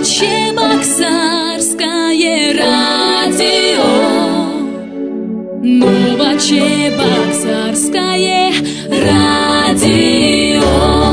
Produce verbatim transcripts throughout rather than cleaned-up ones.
Новочебоксарское радио. Новочебоксарское радио.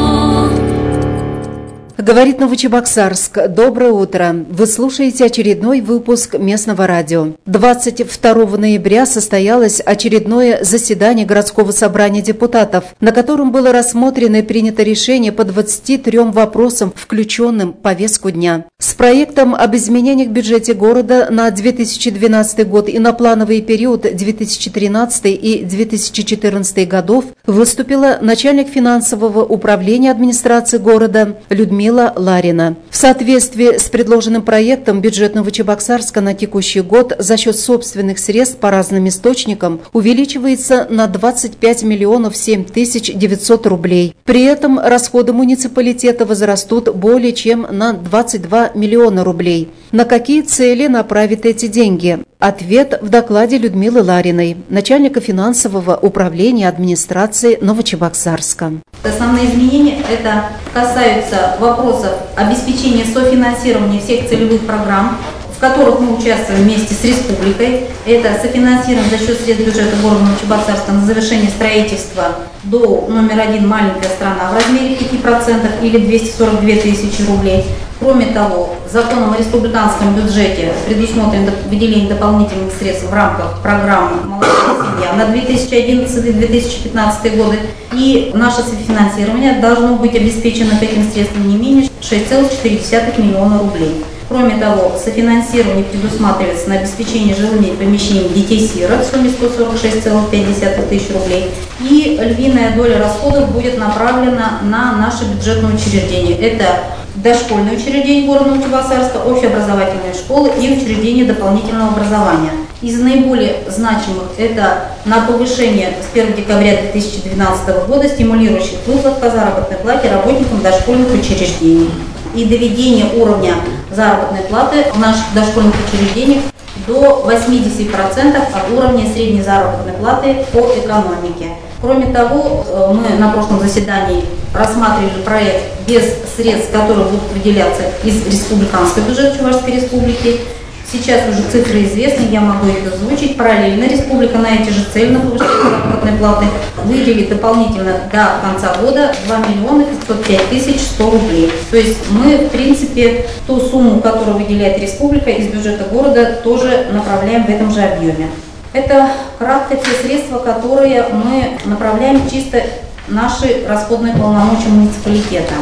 Говорит Новочебоксарск. Доброе утро. Вы слушаете очередной выпуск местного радио. двадцать второго ноября состоялось очередное заседание городского собрания депутатов, на котором было рассмотрено и принято решение по двадцати трём вопросам, включенным в повестку дня. С проектом об изменениях в бюджете города на две тысячи двенадцатый год и на плановый период две тысячи тринадцатый и две тысячи четырнадцатый годов выступила начальник финансового управления администрации города Людмила Ларина. В соответствии с предложенным проектом бюджет Новочебоксарска на текущий год за счет собственных средств по разным источникам увеличивается на двадцать пять миллионов семь тысяч девятьсот рублей. При этом расходы муниципалитета возрастут более чем на двадцать два миллиона рублей. На какие цели направят эти деньги? Ответ в докладе Людмилы Лариной, начальника финансового управления администрации Новочебоксарска. Основные изменения это касаются вопросов обеспечения софинансирования всех целевых программ, в которых мы участвуем вместе с республикой. Это софинансируем за счет средств бюджета города Новочебоксарска на завершение строительства до номер один «Маленькая страна» в размере пяти процентов или двести сорок две тысячи рублей. Кроме того, законом о республиканском бюджете предусмотрено выделение дополнительных средств в рамках программы «Молодая семья» на две тысячи одиннадцатый — две тысячи пятнадцатый годы. И наше софинансирование должно быть обеспечено к этим средствам не менее шесть целых четыре десятых миллиона рублей. Кроме того, софинансирование предусматривается на обеспечение жилыми помещениями детей-сирот в сумме сто сорок шесть целых пять десятых тысяч рублей. И львиная доля расходов будет направлена на наши бюджетные учреждения. Это дошкольные учреждения города Новочебоксарска, общеобразовательные школы и учреждения дополнительного образования. Из наиболее значимых это на повышение с первого декабря две тысячи двенадцатого года стимулирующих выплат по заработной плате работникам дошкольных учреждений и доведение уровня заработной платы в наших дошкольных учреждениях до восьмидесяти процентов от уровня средней заработной платы по экономике. Кроме того, мы на прошлом заседании рассматривали проект без средств, которые будут выделяться из республиканского бюджета Чувашской республики. Сейчас уже цифры известны, я могу их озвучить. Параллельно республика на эти же цели, на повышение заработной платы, выделит дополнительно до конца года два миллиона пятьсот пять тысяч сто рублей. То есть мы, в принципе, ту сумму, которую выделяет республика из бюджета города, тоже направляем в этом же объеме. Это кратко те средства, которые мы направляем чисто наши расходные полномочия муниципалитета.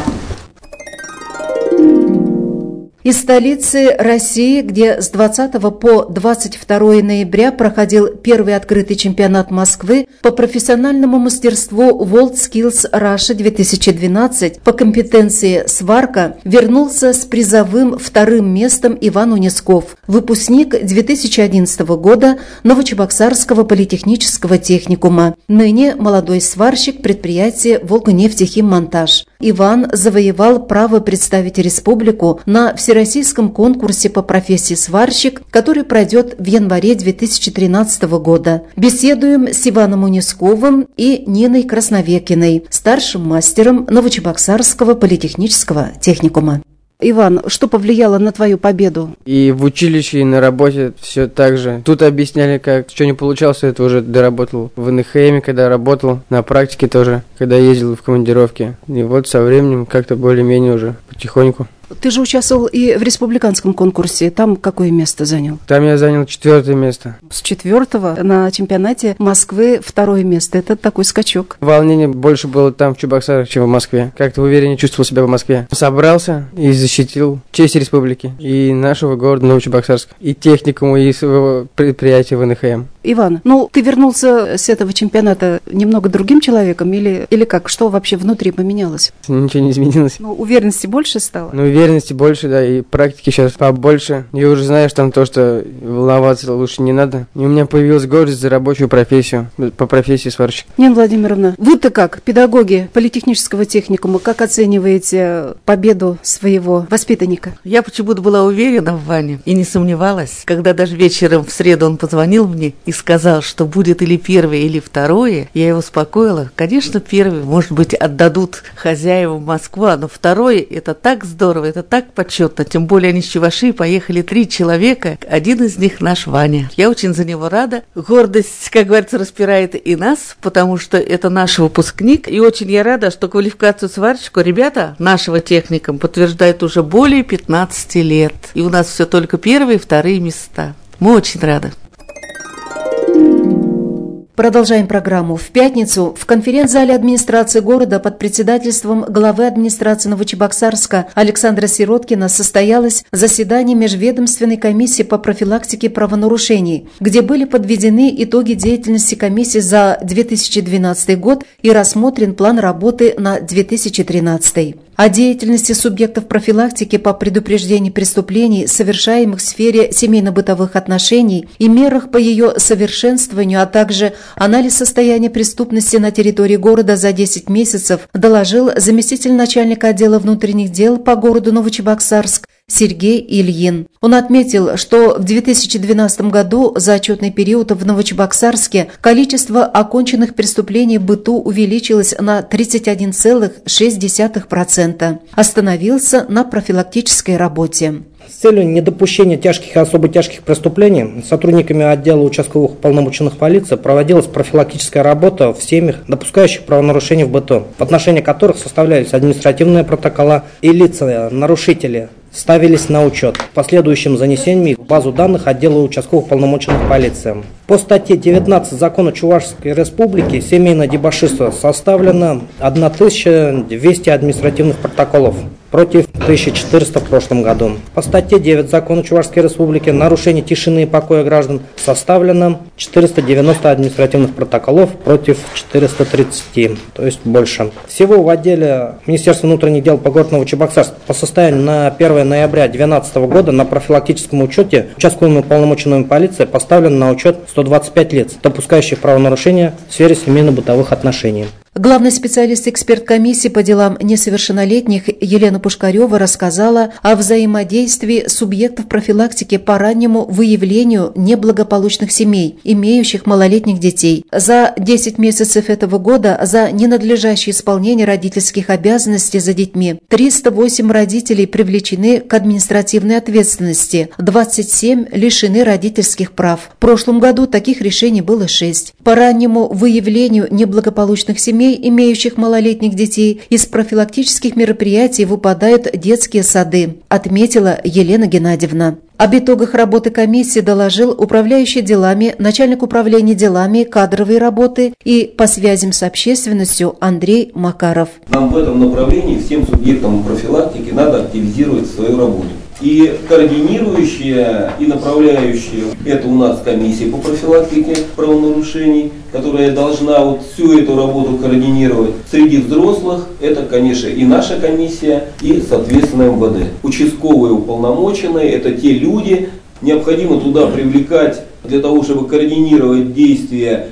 Из столицы России, где с двадцатого по двадцать второе ноября проходил первый открытый чемпионат Москвы по профессиональному мастерству WorldSkills Russia две тысячи двенадцать по компетенции сварка, вернулся с призовым вторым местом Иван Унисков, выпускник две тысячи одиннадцатого года Новочебоксарского политехнического техникума, ныне молодой сварщик предприятия «Волгонефтехиммонтаж». Иван завоевал право представить республику на всероссийском конкурсе по профессии сварщик, который пройдет в январе две тысячи тринадцатого года. Беседуем с Иваном Унисковым и Ниной Красновекиной, старшим мастером Новочебоксарского политехнического техникума. Иван, что повлияло на твою победу? И в училище, и на работе все так же. Тут объясняли, как, что не получалось, это уже доработал в эн эх эм, когда работал, на практике тоже, когда ездил в командировке. И вот со временем как-то более-менее уже потихоньку. Ты же участвовал и в республиканском конкурсе. Там какое место занял? Там я занял четвертое место. С четвертого на чемпионате Москвы второе место. Это такой скачок. Волнение больше было там, в Чебоксарах, чем в Москве. Как-то увереннее чувствовал себя в Москве. Собрался и защитил честь республики и нашего города Новочебоксарска, и техникуму, и своего предприятия в эн эх эм. Иван, ну ты вернулся с этого чемпионата немного другим человеком или, или как? Что вообще внутри поменялось? Ничего не изменилось. Ну, уверенности больше стало? Ну, уверенности больше, да, и практики сейчас побольше. И уже знаешь там то, что волноваться лучше не надо. И у меня появилась гордость за рабочую профессию, по профессии сварщик. Нина Владимировна, вы-то как, педагоги политехнического техникума, как оцениваете победу своего воспитанника? Я почему-то была уверена в Ване и не сомневалась, когда даже вечером в среду он позвонил мне и и сказал, что будет или первое, или второе, я его успокоила. Конечно, первое, может быть, отдадут хозяевам Москва, но второе, это так здорово, это так почетно, тем более они с Чувашии поехали три человека, один из них наш Ваня. Я очень за него рада. Гордость, как говорится, распирает и нас, потому что это наш выпускник, и очень я рада, что квалификацию сварщика ребята нашего техникум подтверждают уже более пятнадцати лет, и у нас все только первые и вторые места. Мы очень рады. Продолжаем программу. В пятницу в конференц-зале администрации города под председательством главы администрации Новочебоксарска Александра Сироткина состоялось заседание Межведомственной комиссии по профилактике правонарушений, где были подведены итоги деятельности комиссии за две тысячи двенадцатый год и рассмотрен план работы на две тысячи тринадцатый. О деятельности субъектов профилактики по предупреждению преступлений, совершаемых в сфере семейно-бытовых отношений и мерах по ее совершенствованию, а также анализ состояния преступности на территории города за десять месяцев доложил заместитель начальника отдела внутренних дел по городу Новочебоксарск Сергей Ильин. Он отметил, что в две тысячи двенадцатом году за отчетный период в Новочебоксарске количество оконченных преступлений в быту увеличилось на тридцать один целых шесть десятых процента. Остановился на профилактической работе. С целью недопущения тяжких и особо тяжких преступлений сотрудниками отдела участковых уполномоченных полиции проводилась профилактическая работа в семьях, допускающих правонарушения в быту, в отношении которых составлялись административные протокола, и лица, нарушители, ставились на учет, последующим занесением их в базу данных отдела участковых уполномоченных полиции. По статье девятнадцать Закона Чувашской Республики «Семейное дебоширство» составлено тысяча двести административных протоколов против тысячи четырёхсот в прошлом году. По статье девять Закона Чувашской Республики «Нарушение тишины и покоя граждан» составлено четыреста девяносто административных протоколов против четырёхсот тридцати, то есть больше. Всего в отделе Министерства внутренних дел по городу Новочебоксарск по состоянию на первое ноября две тысячи двенадцатого года на профилактическом учете участковыми уполномоченными полиции поставлено на учет сто двадцать пять лиц, допускающих правонарушения в сфере семейно-бытовых отношений. Главный специалист-эксперт комиссии по делам несовершеннолетних Елена Пушкарева рассказала о взаимодействии субъектов профилактики по раннему выявлению неблагополучных семей, имеющих малолетних детей. За десять месяцев этого года за ненадлежащее исполнение родительских обязанностей за детьми триста восемь родителей привлечены к административной ответственности, двадцать семь лишены родительских прав. В прошлом году таких решений было шесть. По раннему выявлению неблагополучных семей, имеющих малолетних детей, из профилактических мероприятий выпадают детские сады, отметила Елена Геннадьевна. Об итогах работы комиссии доложил управляющий делами, начальник управления делами кадровой работы и по связям с общественностью Андрей Макаров. Нам в этом направлении всем субъектам профилактики надо активизировать свою работу. И координирующая и направляющая – это у нас комиссия по профилактике правонарушений, которая должна вот всю эту работу координировать. Среди взрослых это, конечно, и наша комиссия, и, соответственно, эм вэ дэ. Участковые уполномоченные – это те люди, необходимо туда привлекать для того, чтобы координировать действия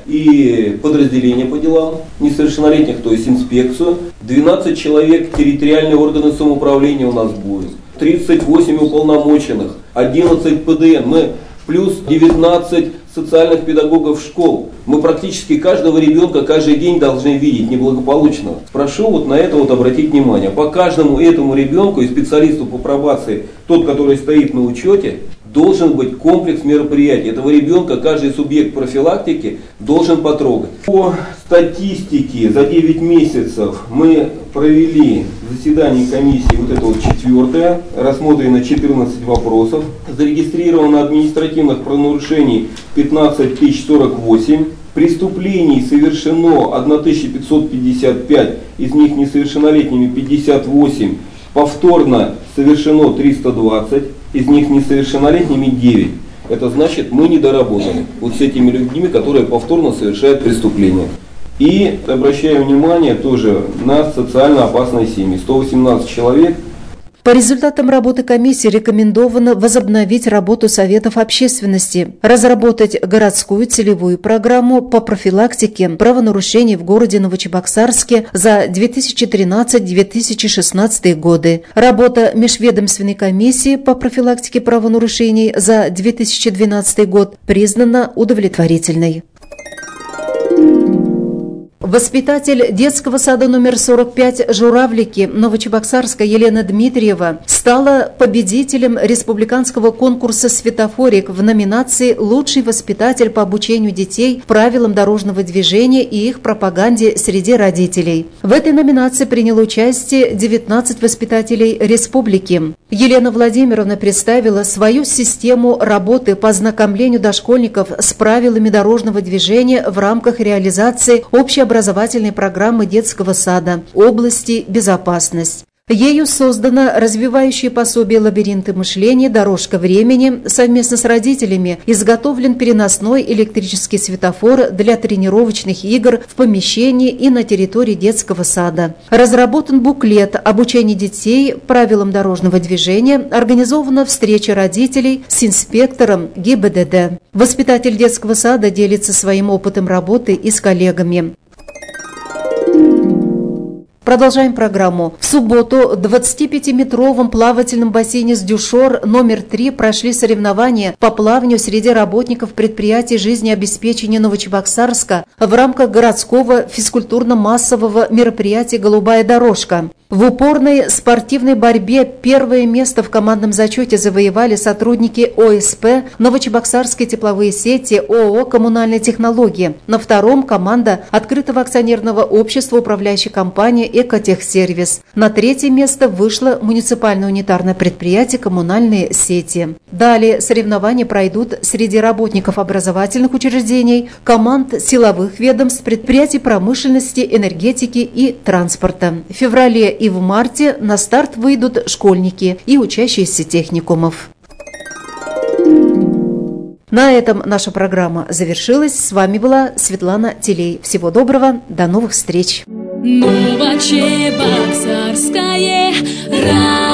и подразделения по делам несовершеннолетних, то есть инспекцию. двенадцать человек территориальные органы самоуправления у нас будет. тридцать восемь уполномоченных, одиннадцать пэ дэ эн, мы плюс девятнадцать социальных педагогов школ. Мы практически каждого ребенка каждый день должны видеть неблагополучного. Прошу вот на это вот обратить внимание. По каждому этому ребенку и специалисту по пробации, тот, который стоит на учете, должен быть комплекс мероприятий. Этого ребенка каждый субъект профилактики должен потрогать. По статистике за девять месяцев мы провели заседание комиссии, вот это вот четвертое, рассмотрено четырнадцать вопросов, зарегистрировано административных правонарушений пятнадцать тысяч сорок восемь, преступлений совершено тысяча пятьсот пятьдесят пять, из них несовершеннолетними пятьдесят восемь, повторно совершено триста двадцать, из них несовершеннолетними девять. Это значит, мы не доработали вот с этими людьми, которые повторно совершают преступления. И обращаю внимание тоже на социально опасные семьи. сто восемнадцать человек. По результатам работы комиссии рекомендовано возобновить работу советов общественности, разработать городскую целевую программу по профилактике правонарушений в городе Новочебоксарске за две тысячи тринадцатый — две тысячи шестнадцатый годы. Работа межведомственной комиссии по профилактике правонарушений за две тысячи двенадцатый год признана удовлетворительной. Воспитатель детского сада номер сорок пять «Журавлики» Новочебоксарска Елена Дмитриева стала победителем республиканского конкурса «Светофорик» в номинации «Лучший воспитатель по обучению детей правилам дорожного движения и их пропаганде среди родителей». В этой номинации приняло участие девятнадцать воспитателей республики. Елена Владимировна представила свою систему работы по ознакомлению дошкольников с правилами дорожного движения в рамках реализации общеобразовательной образовательной программы детского сада области «Безопасность». Ею создано развивающее пособие «Лабиринты мышления. Дорожка времени». Совместно с родителями изготовлен переносной электрический светофор для тренировочных игр в помещении и на территории детского сада. Разработан буклет «Обучение детей правилам дорожного движения». Организована встреча родителей с инспектором ГИБДД. Воспитатель детского сада делится своим опытом работы и с коллегами. Продолжаем программу. В субботу в двадцатипятиметровом плавательном бассейне «Сдюшор» номер три прошли соревнования по плаванию среди работников предприятий жизнеобеспечения Новочебоксарска в рамках городского физкультурно-массового мероприятия «Голубая дорожка». В упорной спортивной борьбе первое место в командном зачете завоевали сотрудники ОСП «Новочебоксарские тепловые сети» ООО «Коммунальные технологии». На втором – команда открытого акционерного общества управляющей компании «Экотехсервис». На третье место вышло муниципальное унитарное предприятие «Коммунальные сети». Далее соревнования пройдут среди работников образовательных учреждений, команд силовых ведомств, предприятий промышленности, энергетики и транспорта. В феврале и в марте на старт выйдут школьники и учащиеся техникумов. На этом наша программа завершилась. С вами была Светлана Телей. Всего доброго, до новых встреч. Новочебоксарское радио.